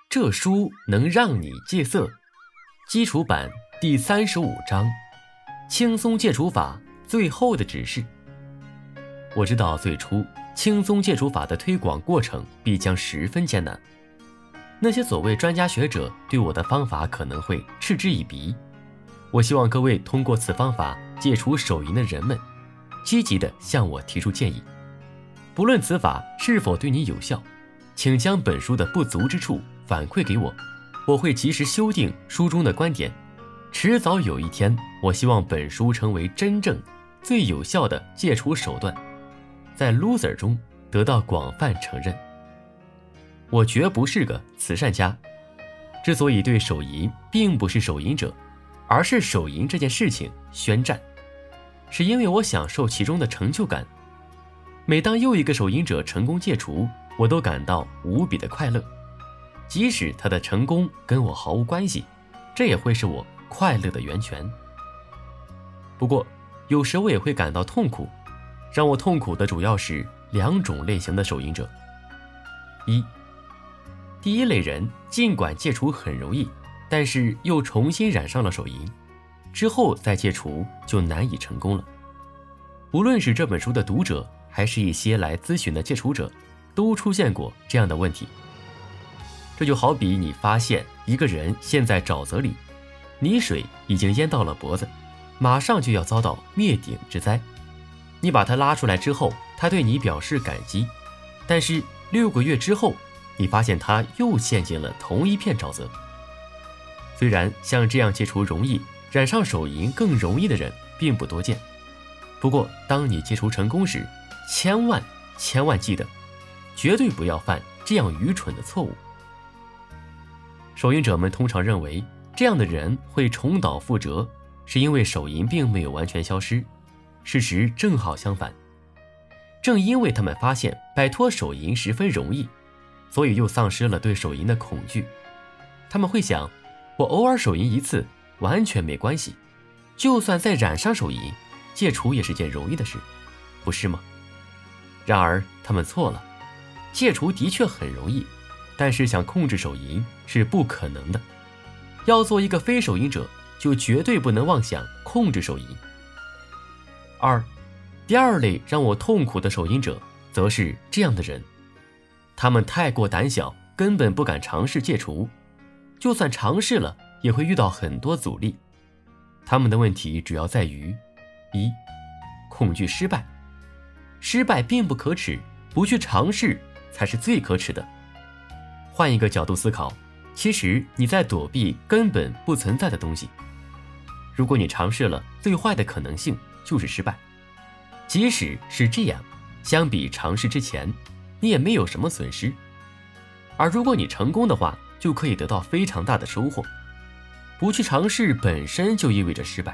这书能让你戒色，基础版第35章，轻松戒除法最后的指示。我知道最初轻松戒除法的推广过程必将十分艰难，那些所谓专家学者对我的方法可能会嗤之以鼻。我希望各位通过此方法戒除手淫的人们，积极地向我提出建议。不论此法是否对你有效，请将本书的不足之处反馈给我，我会及时修订书中的观点。迟早有一天，我希望本书成为真正最有效的戒除手段，在 loser 中得到广泛承认。我绝不是个慈善家，之所以对手淫并不是手淫者，而是手淫这件事情宣战，是因为我享受其中的成就感。每当又一个手淫者成功戒除，我都感到无比的快乐，即使他的成功跟我毫无关系，这也会是我快乐的源泉。不过有时我也会感到痛苦，让我痛苦的主要是两种类型的手淫者。第一类人尽管戒除很容易，但是又重新染上了手淫，之后再戒除就难以成功了。无论是这本书的读者，还是一些来咨询的戒除者，都出现过这样的问题。这就好比你发现一个人陷在沼泽里，泥水已经淹到了脖子，马上就要遭到灭顶之灾。你把他拉出来之后，他对你表示感激，但是6个月之后，你发现他又陷进了同一片沼泽。虽然像这样戒除容易，染上手淫更容易的人并不多见，不过当你戒除成功时，千万记得，绝对不要犯这样愚蠢的错误。手淫者们通常认为这样的人会重蹈覆辙，是因为手淫并没有完全消失。事实正好相反，正因为他们发现摆脱手淫十分容易，所以又丧失了对手淫的恐惧。他们会想，我偶尔手淫一次完全没关系，就算再染上手淫，戒除也是件容易的事，不是吗？然而他们错了，戒除的确很容易，但是想控制手淫是不可能的。要做一个非手淫者，就绝对不能妄想控制手淫。第二类让我痛苦的手淫者，则是这样的人，他们太过胆小，根本不敢尝试戒除，就算尝试了，也会遇到很多阻力。他们的问题主要在于恐惧失败。失败并不可耻，不去尝试才是最可耻的。换一个角度思考，其实你在躲避根本不存在的东西。如果你尝试了，最坏的可能性就是失败。即使是这样，相比尝试之前，你也没有什么损失。而如果你成功的话，就可以得到非常大的收获。不去尝试本身就意味着失败。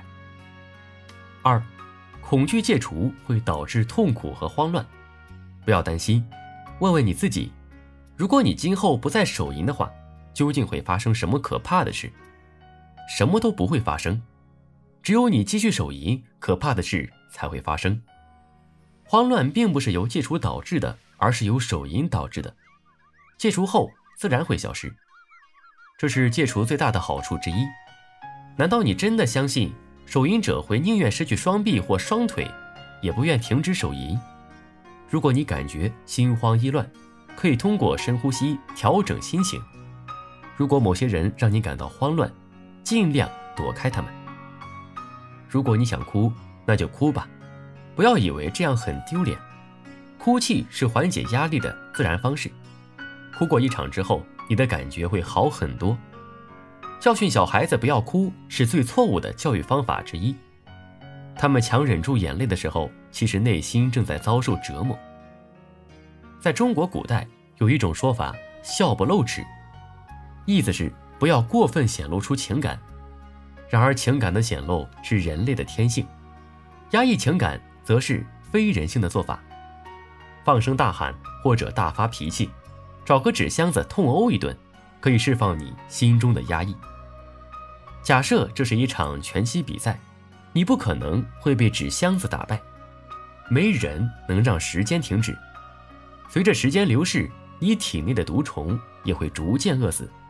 恐惧戒除会导致痛苦和慌乱。不要担心，问问你自己，如果你今后不再手淫的话，究竟会发生什么可怕的事？什么都不会发生，只有你继续手淫，可怕的事才会发生。慌乱并不是由戒除导致的，而是由手淫导致的。戒除后自然会消失，这是戒除最大的好处之一。难道你真的相信手淫者会宁愿失去双臂或双腿，也不愿停止手淫？如果你感觉心慌意乱，可以通过深呼吸调整心情。如果某些人让你感到慌乱，尽量躲开他们。如果你想哭，那就哭吧，不要以为这样很丢脸。哭泣是缓解压力的自然方式。哭过一场之后，你的感觉会好很多。教训小孩子不要哭是最错误的教育方法之一。他们强忍住眼泪的时候，其实内心正在遭受折磨。在中国古代有一种说法，笑不露齿，意思是不要过分显露出情感。然而情感的显露是人类的天性，压抑情感则是非人性的做法。放声大喊或者大发脾气，找个纸箱子痛殴一顿，可以释放你心中的压抑。假设这是一场拳击比赛，你不可能会被纸箱子打败，没人能让时间停止。随着时间流逝，你体内的毒虫也会逐渐饿死，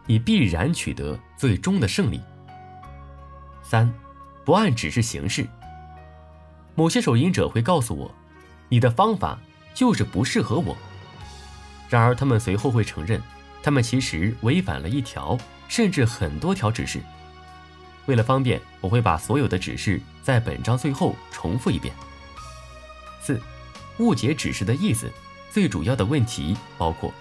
你必然取得最终的胜利。3. 不按指示行事。某些手淫者会告诉我，你的方法就是不适合我。然而他们随后会承认，他们其实违反了1条甚至很多条指示。为了方便，我会把所有的指示在本章最后重复一遍。4. 误解指示的意思。最主要的问题包括：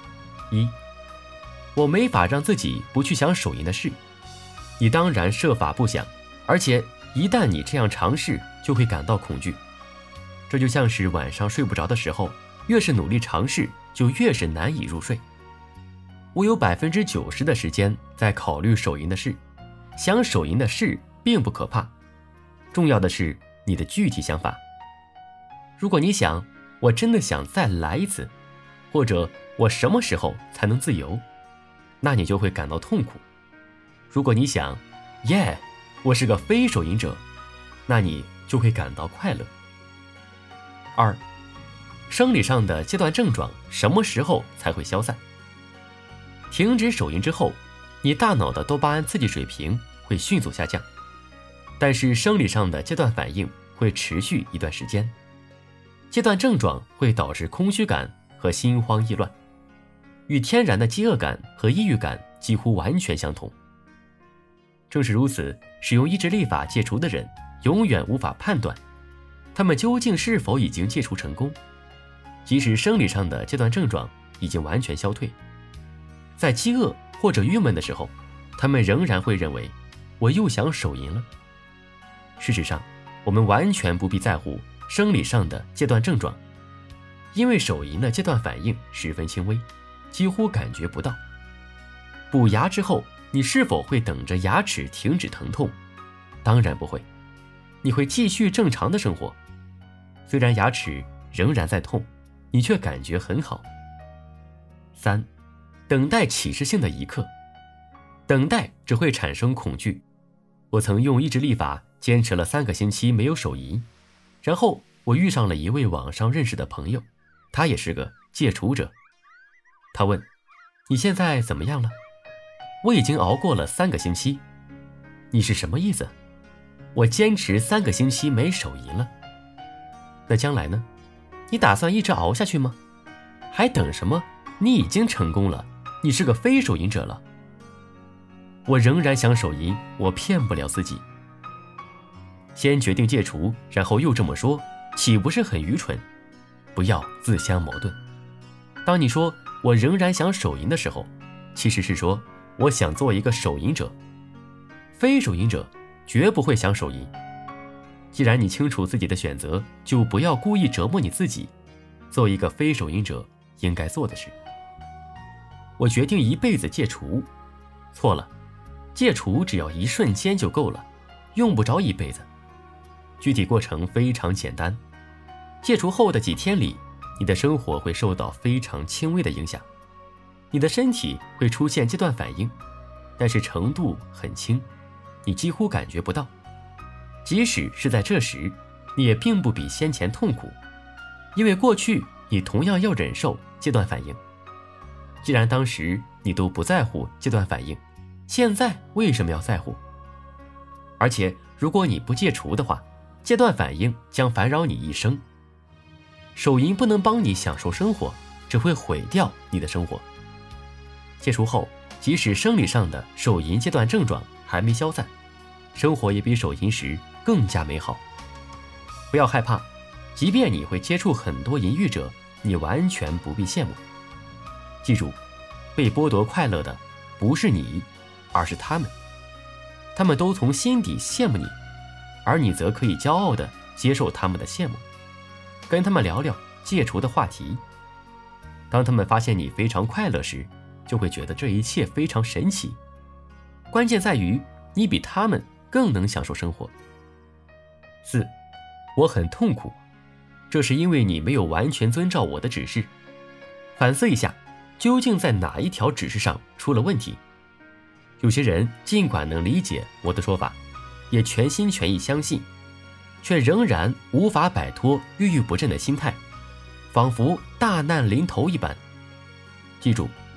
1. 我没法让自己不去想手淫的事。你当然设法不想，而且一旦你这样尝试，就会感到恐惧。这就像是晚上睡不着的时候，越是努力尝试，就越是难以入睡。我有90%的时间在考虑手淫的事，想手淫的事并不可怕，重要的是你的具体想法。如果你想，我真的想再来一次，或者我什么时候才能自由，那你就会感到痛苦。如果你想，耶，我是个非手淫者，那你就会感到快乐。2. 生理上的阶段症状什么时候才会消散？停止手淫之后，你大脑的多巴胺刺激水平会迅速下降，但是生理上的阶段反应会持续一段时间。阶段症状会导致空虚感和心慌意乱，与天然的饥饿感和抑郁感几乎完全相同。正是如此，使用意志力法戒除的人永远无法判断他们究竟是否已经戒除成功，即使生理上的阶段症状已经完全消退。在饥饿或者郁闷的时候，他们仍然会认为我又想手淫了。事实上，我们完全不必在乎生理上的阶段症状，因为手淫的阶段反应十分轻微，几乎感觉不到。补牙之后，你是否会等着牙齿停止疼痛？当然不会，你会继续正常的生活。虽然牙齿仍然在痛，你却感觉很好。3. 等待启示性的一刻。等待只会产生恐惧。我曾用意志力法坚持了3个星期没有手淫，然后我遇上了一位网上认识的朋友，他也是个戒除者。他问：你现在怎么样了？我已经熬过了3个星期。你是什么意思？我坚持3个星期没手淫了。那将来呢？你打算一直熬下去吗？还等什么？你已经成功了，你是个非手淫者了。我仍然想手淫，我骗不了自己。先决定戒除，然后又这么说，岂不是很愚蠢？不要自相矛盾。当你说我仍然想手淫的时候，其实是说我想做一个手淫者。非手淫者绝不会想手淫。既然你清楚自己的选择，就不要故意折磨你自己，做一个非手淫者应该做的事。我决定一辈子戒除。错了，戒除只要一瞬间就够了，用不着一辈子。具体过程非常简单，戒除后的几天里，你的生活会受到非常轻微的影响，你的身体会出现阶段反应，但是程度很轻，你几乎感觉不到。即使是在这时，你也并不比先前痛苦，因为过去你同样要忍受阶段反应。既然当时你都不在乎阶段反应，现在为什么要在乎？而且如果你不戒除的话，阶段反应将烦扰你一生。手淫不能帮你享受生活，只会毁掉你的生活。戒除后，即使生理上的手淫阶段症状还没消散，生活也比手淫时更加美好。不要害怕，即便你会接触很多淫欲者，你完全不必羡慕。记住，被剥夺快乐的不是你，而是他们。他们都从心底羡慕你，而你则可以骄傲地接受他们的羡慕，跟他们聊聊戒除的话题。当他们发现你非常快乐时，就会觉得这一切非常神奇。关键在于你比他们更能享受生活。4. 我很痛苦，这是因为你没有完全遵照我的指示。反思一下，究竟在哪一条指示上出了问题？有些人尽管能理解我的说法，也全心全意相信，却仍然无法摆脱郁郁不振的心态，仿佛大难临头一般。记住，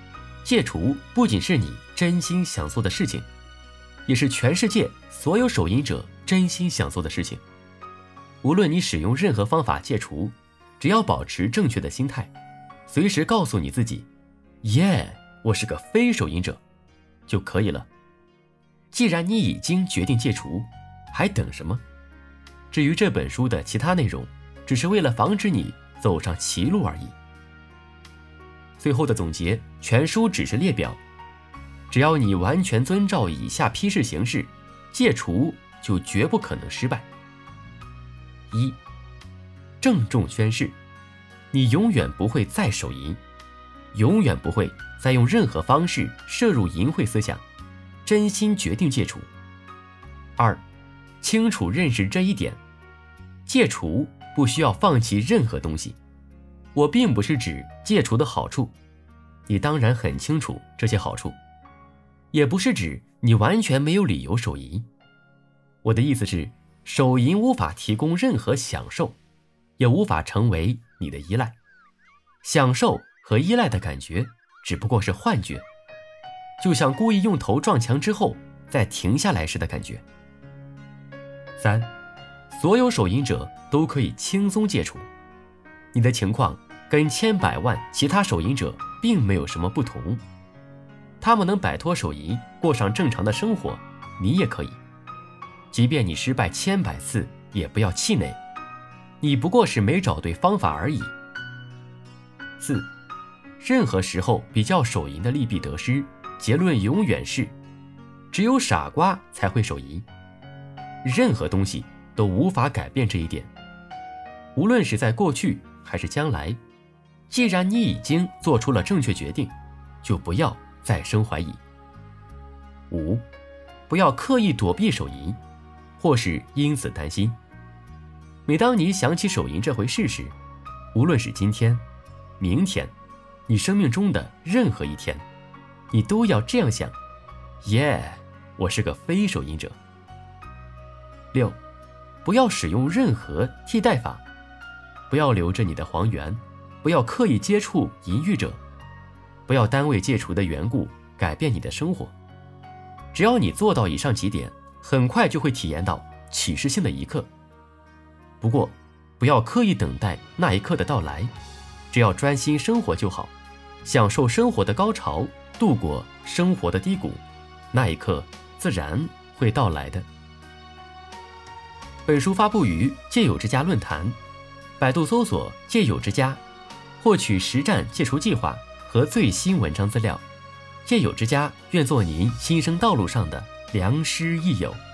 戒除不仅是你真心想做的事情，也是全世界所有手淫者真心想做的事情。无论你使用任何方法戒除，只要保持正确的心态，随时告诉你自己，耶，我是个非手淫者，就可以了。既然你已经决定戒除，还等什么？至于这本书的其他内容，只是为了防止你走上歧路而已。最后的总结，全书只是列表，只要你完全遵照以下批示行事，戒除就绝不可能失败。1. 郑重宣誓，你永远不会再手淫，永远不会再用任何方式摄入淫秽思想，真心决定戒除。2. 清楚认识这一点，戒除不需要放弃任何东西。我并不是指戒除的好处，你当然很清楚这些好处，也不是指你完全没有理由手淫。我的意思是，手淫无法提供任何享受，也无法成为你的依赖。享受和依赖的感觉只不过是幻觉，就像故意用头撞墙之后再停下来时的感觉。3. 所有手淫者都可以轻松戒除，你的情况跟千百万其他手淫者并没有什么不同。他们能摆脱手淫，过上正常的生活，你也可以。即便你失败千百次，也不要气馁，你不过是没找对方法而已。4. 任何时候比较手淫的利弊得失，结论永远是，只有傻瓜才会手淫。任何东西都无法改变这一点，无论是在过去还是将来，既然你已经做出了正确决定，就不要再生怀疑。5. 不要刻意躲避手淫，或是因此担心。每当你想起手淫这回事时，无论是今天、明天，你生命中的任何一天，你都要这样想，耶，我是个非手淫者。6. 不要使用任何替代法，不要留着你的黄源，不要刻意接触淫欲者，不要单为戒除的缘故改变你的生活。只要你做到以上几点，很快就会体验到启示性的一刻。不过，不要刻意等待那一刻的到来，只要专心生活就好，享受生活的高潮，度过生活的低谷，那一刻自然会到来的。本书发布于戒友之家论坛，百度搜索戒友之家，获取实战戒除计划和最新文章资料。戒友之家愿做您新生道路上的良师益友。